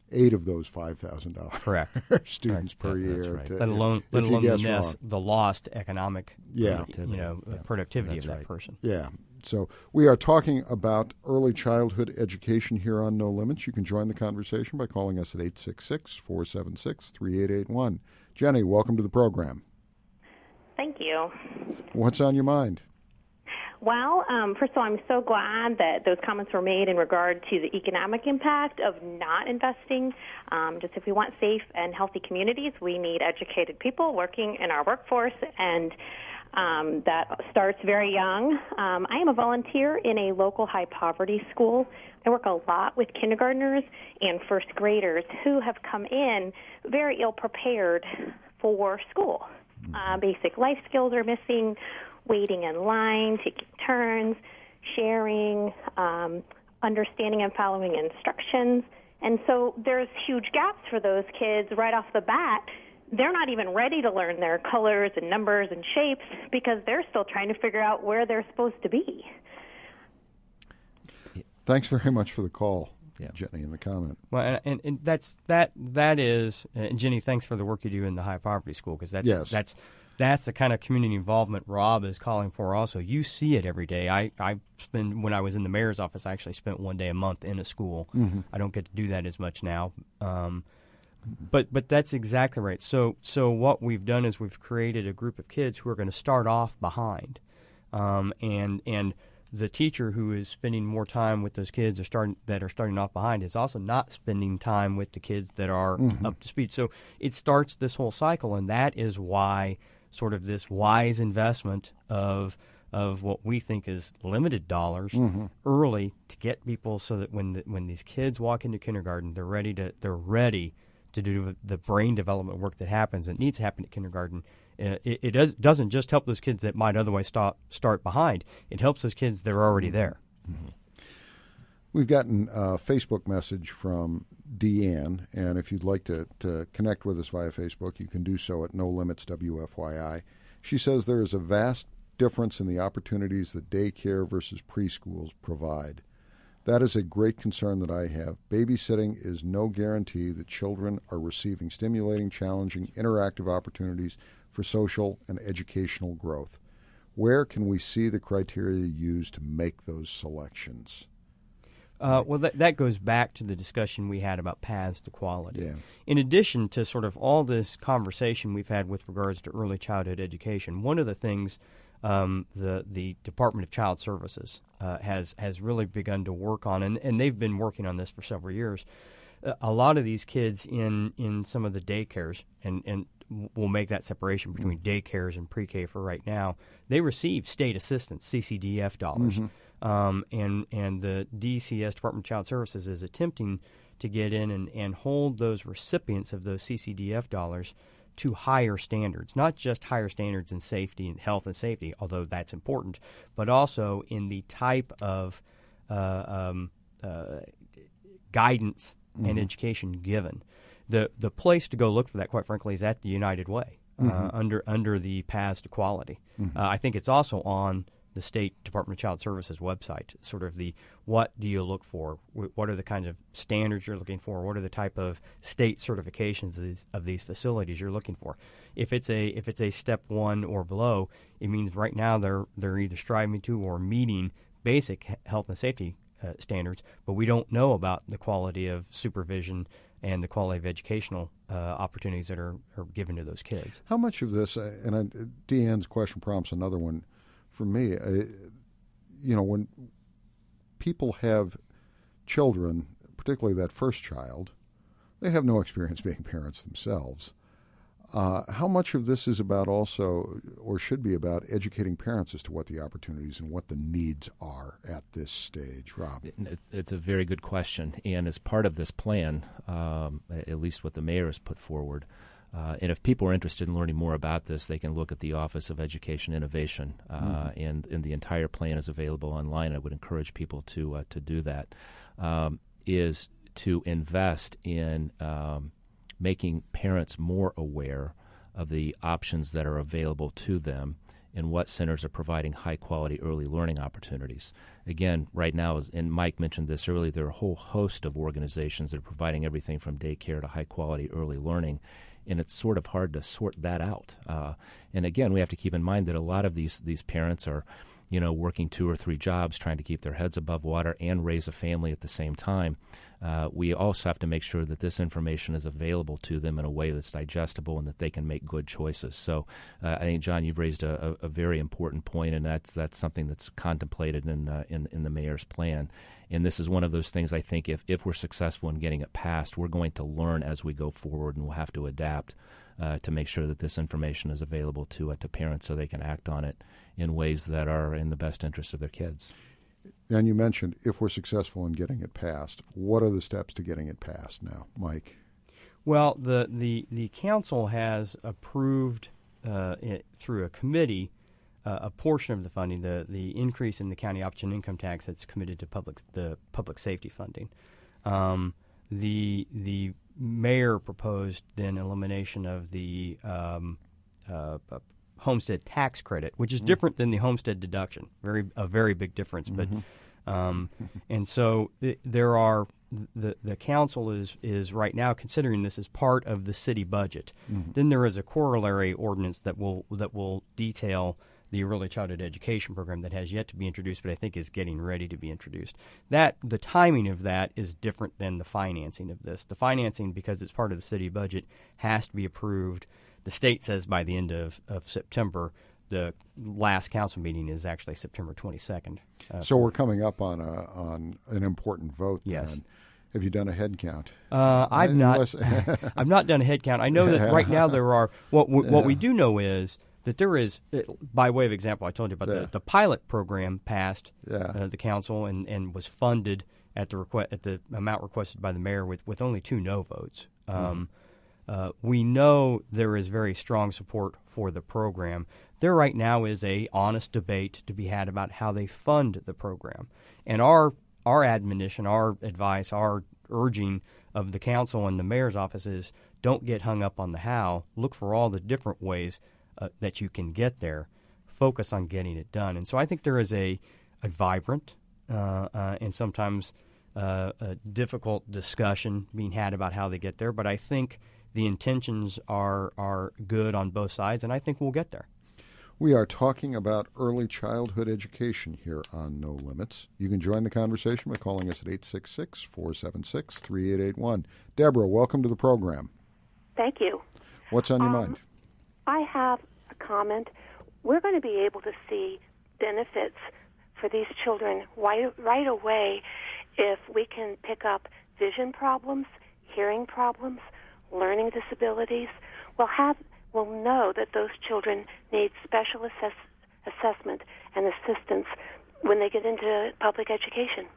eight of those five thousand dollars correct students Correct. per That- year. that's right. to- let alone if let you alone the, guess nest, wrong. the lost economic Yeah. you know Yeah. productivity That's of that right. person. Yeah. So we are talking about early childhood education here on No Limits. You can join the conversation by calling us at eight six six, four seven six, three eight eight one. Jenny, welcome to the program. Thank you. What's on your mind? Well, um, first of all, I'm so glad that those comments were made in regard to the economic impact of not investing. Um, just if we want safe and healthy communities, we need educated people working in our workforce, and um, that starts very young. Um, I am a volunteer in a local high-poverty school. I work a lot with kindergartners and first graders who have come in very ill-prepared for school. Uh, basic life skills are missing. Waiting in line, taking turns, sharing, um, understanding and following instructions. And so there's huge gaps for those kids right off the bat. They're not even ready to learn their colors and numbers and shapes because they're still trying to figure out where they're supposed to be. Thanks very much for the call, Yeah. Jenny, in the comment. Well, and, and, and that's that that is, and Jenny, thanks for the work you do in the high poverty school, because that's Yes. that's that's the kind of community involvement Rob is calling for. Also, you see it every day. I I spend when I was in the mayor's office, I actually spent one day a month in a school. Mm-hmm. I don't get to do that as much now. Um, But but that's exactly right. So so what we've done is we've created a group of kids who are going to start off behind, um, and and the teacher who is spending more time with those kids are starting that are starting off behind is also not spending time with the kids that are Mm-hmm. up to speed. So it starts this whole cycle, and that is why sort of this wise investment of of what we think is limited dollars Mm-hmm. early to get people so that when the, when these kids walk into kindergarten, they're ready to they're ready to do the brain development work that happens that needs to happen at kindergarten. Uh, it it does, doesn't just help those kids that might otherwise stop, start behind. It helps those kids that are already there. Mm-hmm. We've gotten a Facebook message from Deanne, and if you'd like to, to connect with us via Facebook, you can do so at No Limits W F Y I. She says there is a vast difference in the opportunities that daycare versus preschools provide. That is a great concern that I have. Babysitting is no guarantee that children are receiving stimulating, challenging, interactive opportunities for social and educational growth. Where can we see the criteria used to make those selections? Uh, well, that, that goes back to the discussion we had about paths to quality. Yeah. In addition to sort of all this conversation we've had with regards to early childhood education, one of the things um, the the Department of Child Services uh, has has really begun to work on, and, and they've been working on this for several years. Uh, a lot of these kids in, in some of the daycares, and, and we'll make that separation between daycares and pre-K for right now, they receive state assistance, C C D F dollars. Mm-hmm. Um, and, and the D C S, Department of Child Services, is attempting to get in and, and hold those recipients of those C C D F dollars to higher standards, not just higher standards in safety and health and safety, although that's important, but also in the type of uh, um, uh, guidance mm-hmm. and education given. The the place to go look for that, quite frankly, is at the United Way, mm-hmm. uh, under under the Paths to Quality. Mm-hmm. Uh, I think it's also on the State Department of Child Services website, sort of the what do you look for, what are the kinds of standards you're looking for, what are the type of state certifications of these, of these facilities you're looking for. If it's a if it's a step one or below, it means right now they're they're either striving to or meeting basic health and safety uh, standards, but we don't know about the quality of supervision and the quality of educational uh, opportunities that are, are given to those kids. How much of this, uh, and uh, Deanne's question prompts another one, for me, uh, you know, when people have children, particularly that first child, they have no experience being parents themselves. Uh, how much of this is about also, or should be about, educating parents as to what the opportunities and what the needs are at this stage? Rob? It's, it's a very good question. And as part of this plan, um, at least what the mayor has put forward, Uh, and if people are interested in learning more about this, they can look at the Office of Education Innovation, uh, mm-hmm. and, and the entire plan is available online. I would encourage people to uh, to do that, um, is to invest in um, making parents more aware of the options that are available to them and what centers are providing high-quality early learning opportunities. Again, right now, and Mike mentioned this earlier, there are a whole host of organizations that are providing everything from daycare to high-quality early learning, and it's sort of hard to sort that out. Uh, and again, we have to keep in mind that a lot of these these parents are, you know, working two or three jobs, trying to keep their heads above water and raise a family at the same time. Uh, we also have to make sure that this information is available to them in a way that's digestible and that they can make good choices. So uh, I think, John, you've raised a, a, a very important point, and that's that's something that's contemplated in, uh, in in the mayor's plan. And this is one of those things, I think, if, if we're successful in getting it passed, we're going to learn as we go forward, and we'll have to adapt uh, to make sure that this information is available to uh, to parents so they can act on it in ways that are in the best interest of their kids. And you mentioned if we're successful in getting it passed, what are the steps to getting it passed now, Mike? Well, the the, the council has approved uh, it, through a committee uh, a portion of the funding, the the increase in the county option income tax that's committed to public the public safety funding. Um, the the mayor proposed then elimination of the um, uh, homestead tax credit, which is mm-hmm. different than the homestead deduction. Very a very big difference. Mm-hmm. But um, and so th- there are the the council is is right now considering this as part of the city budget. Mm-hmm. Then there is a corollary ordinance that will that will detail the early childhood education program that has yet to be introduced, but I think is getting ready to be introduced. That the timing of that is different than the financing of this. The financing, because it's part of the city budget, has to be approved. The state says by the end of, of September. The last council meeting is actually September twenty-second. Uh, so we're coming up on a, on an important vote. Yes. Then. Have you done a head count? Uh, I've not. I've not done a head count. I know that right now there are. What what yeah. we do know is that there is, by way of example, I told you about yeah. the, the pilot program passed yeah. uh, the council and, and was funded at the request at the amount requested by the mayor with, with only two no votes. Um, mm-hmm. Uh, we know there is very strong support for the program. There right now is a honest debate to be had about how they fund the program. And our our admonition, our advice, our urging of the council and the mayor's office is don't get hung up on the how. Look for all the different ways uh, that you can get there. Focus on getting it done. And so I think there is a, a vibrant uh, uh, and sometimes uh, a difficult discussion being had about how they get there. But I think the intentions are are good on both sides, and I think we'll get there. We are talking about early childhood education here on No Limits. You can join the conversation by calling us at eight six six, four seven six, three eight eight one. Deborah, welcome to the program. Thank you. What's on your um, mind? I have a comment. We're going to be able to see benefits for these children right, right away if we can pick up vision problems, hearing problems, learning disabilities. We'll have we'll know that those children need special assess, assessment and assistance when they get into public education.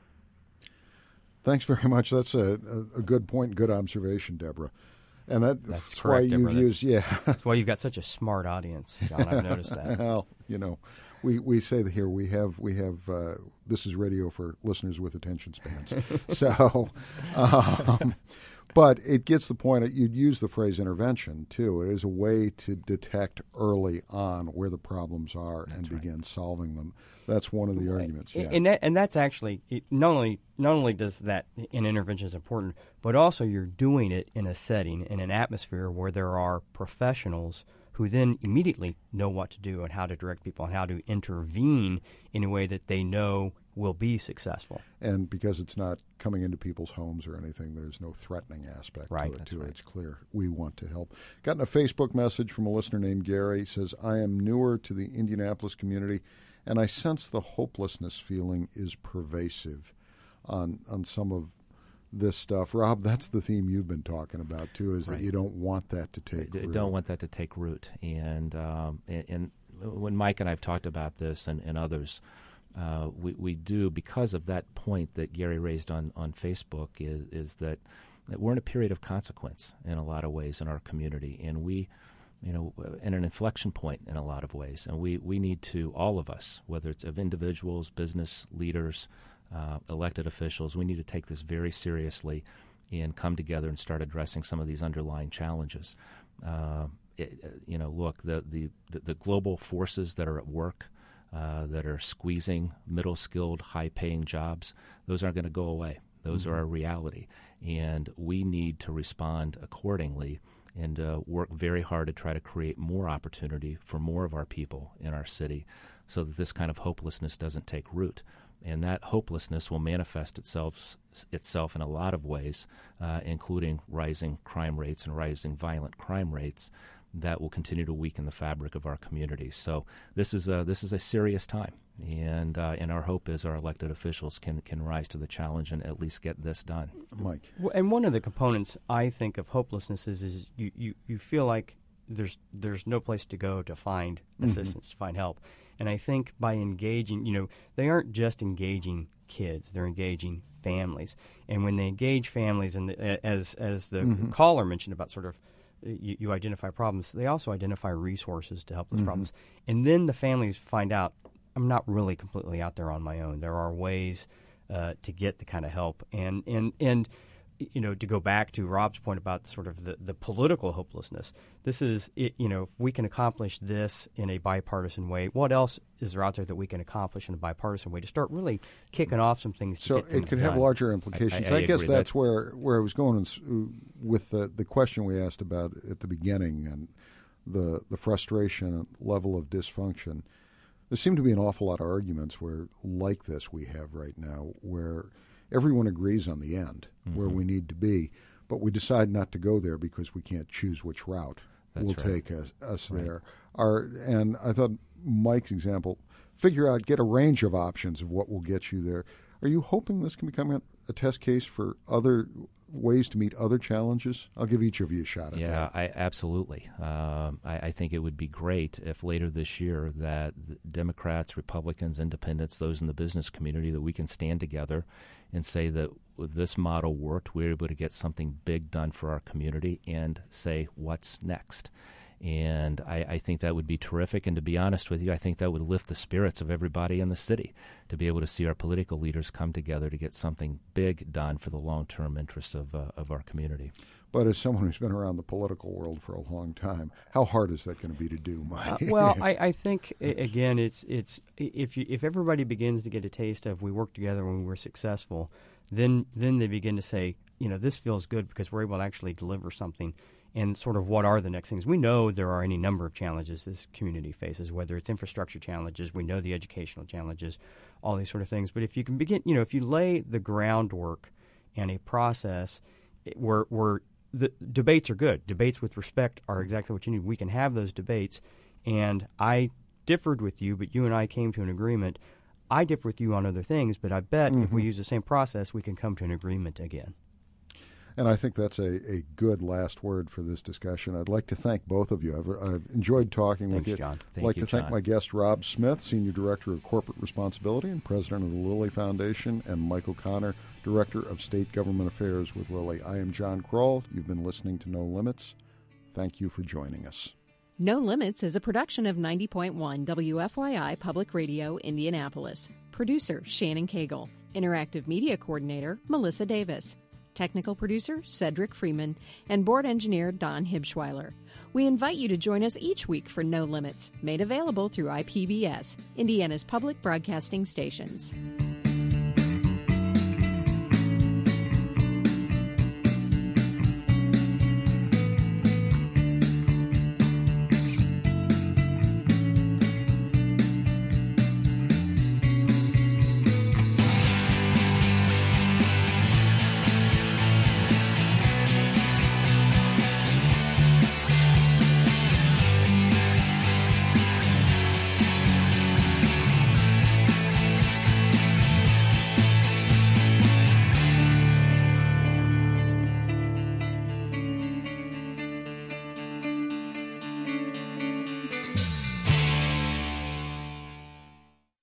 Thanks very much. That's a, a, a good point, good observation, Deborah. And that, that's, that's correct, why you've Deborah. used, that's, yeah. That's why you've got such a smart audience, John. I've noticed that. Well, you know, we, we say that here we have we have uh, this is radio for listeners with attention spans. so. Um, But it gets the point. You'd use the phrase intervention, too. It is a way to detect early on where the problems are that's and right. begin solving them. That's one of the right. arguments. Yeah. And, that, and that's actually, it, not only not only does that an intervention is important, but also you're doing it in a setting, in an atmosphere where there are professionals who then immediately know what to do and how to direct people and how to intervene in a way that they know will be successful. And because it's not coming into people's homes or anything, there's no threatening aspect right, to it, too. Right. It's clear we want to help. Gotten a Facebook message from a listener named Gary. He says, I am newer to the Indianapolis community, and I sense the hopelessness feeling is pervasive on on some of this stuff. Rob, that's the theme you've been talking about, too, is right. that you don't want that to take I root. Don't want that to take root. And, um, and, and when Mike and I have talked about this and, and others, Uh, we, we do, because of that point that Gary raised on, on Facebook, is, is that, that we're in a period of consequence in a lot of ways in our community. And we, you know, in an inflection point in a lot of ways. And we, we need to, all of us, whether it's of individuals, business leaders, uh, elected officials, we need to take this very seriously and come together and start addressing some of these underlying challenges. Uh, it, uh, you know, look, the, the, the global forces that are at work, uh, that are squeezing middle-skilled, high-paying jobs, those aren't going to go away. Those mm-hmm. are a reality, and we need to respond accordingly and uh, work very hard to try to create more opportunity for more of our people in our city so that this kind of hopelessness doesn't take root. And that hopelessness will manifest itself itself in a lot of ways, uh, including rising crime rates and rising violent crime rates that will continue to weaken the fabric of our community. So this is a, this is a serious time, and uh, and our hope is our elected officials can, can rise to the challenge and at least get this done. Mike. Well, and one of the components, I think, of hopelessness is, is you, you, you feel like there's there's no place to go to find assistance, mm-hmm. to find help. And I think by engaging, you know, they aren't just engaging kids; they're engaging families. And when they engage families, and the, as as the mm-hmm. caller mentioned about sort of you, you identify problems, they also identify resources to help those mm-hmm. problems. And then the families find out, I'm not really completely out there on my own. There are ways uh, to get the kind of help. And and and. You know, to go back to Rob's point about sort of the, the political hopelessness, this is, it, you know, if we can accomplish this in a bipartisan way, what else is there out there that we can accomplish in a bipartisan way to start really kicking off some things to so get things it could done? Have larger implications. I, I, I I guess agree. that's that, where, where I was going with the, the question we asked about at the beginning and the, the frustration and level of dysfunction. There seem to be an awful lot of arguments where, like this we have right now, where everyone agrees on the end, mm-hmm. where we need to be, but we decide not to go there because we can't choose which route That's will right. take us, us right. there. Our, and I thought Mike's example, figure out, get a range of options of what will get you there. Are you hoping this can become a, a test case for other ways to meet other challenges? I'll give each of you a shot at yeah, that. Yeah, absolutely. Um, I, I think it would be great if later this year that Democrats, Republicans, Independents, those in the business community, that we can stand together and say that with this model worked, we were able to get something big done for our community and say, what's next? And I, I think that would be terrific. And to be honest with you, I think that would lift the spirits of everybody in the city to be able to see our political leaders come together to get something big done for the long-term interests of uh, of our community. But as someone who's been around the political world for a long time, how hard is that going to be to do, Mike? Uh, well, I, I think again, it's it's if you, if everybody begins to get a taste of we work together when we're successful, then then they begin to say, you know, this feels good because we're able to actually deliver something. And sort of what are the next things? We know there are any number of challenges this community faces, whether it's infrastructure challenges, we know the educational challenges, all these sort of things. But if you can begin, you know, if you lay the groundwork and a process where where the debates are good, debates with respect are exactly what you need. We can have those debates. And I differed with you, but you and I came to an agreement. I differ with you on other things, but I bet mm-hmm. if we use the same process, we can come to an agreement again. And I think that's a, a good last word for this discussion. I'd like to thank both of you. I've, I've enjoyed talking Thanks, with you. John. I'd like you, to thank John. my guest, Rob Smith, Senior Director of Corporate Responsibility and President of the Lilly Foundation, and Mike O'Connor, Director of State Government Affairs with Lilly. I am John Kroll. You've been listening to No Limits. Thank you for joining us. No Limits is a production of ninety point one W F Y I Public Radio, Indianapolis. Producer, Shannon Cagle. Interactive Media Coordinator, Melissa Davis. Technical producer, Cedric Freeman, and board engineer, Don Hibschweiler. We invite you to join us each week for No Limits, made available through I P B S, Indiana's public broadcasting stations.